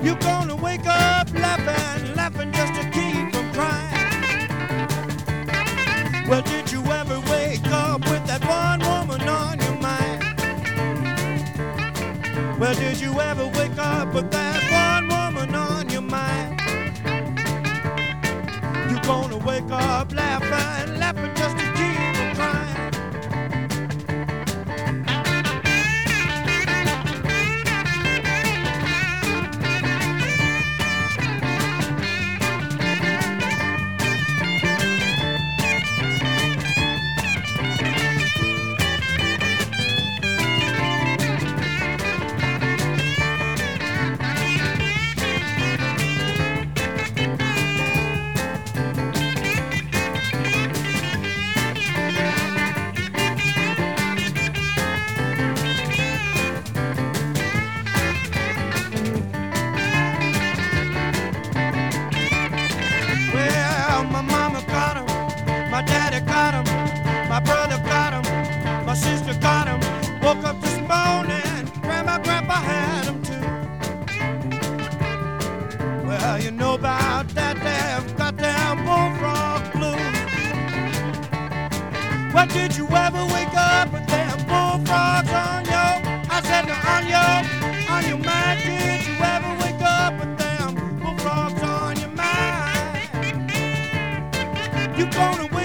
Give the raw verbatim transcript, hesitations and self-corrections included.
You're gonna wake up laughing, laughing just to keep from crying. Well, did you ever wake up with that one woman on your mind? Well, did you ever wake up with that one woman on your mind? You're gonna wake up laughing, laughing just to keep from crying. My daddy got him, my brother got him, my sister got him. Woke up this morning, grandma, grandpa had him too. Well, you know about that damn goddamn bullfrog blues. Well, did you ever wake up with them bullfrogs on your, I said no, on your, on your mind? Did you ever wake up with them bullfrogs on your mind? You gonna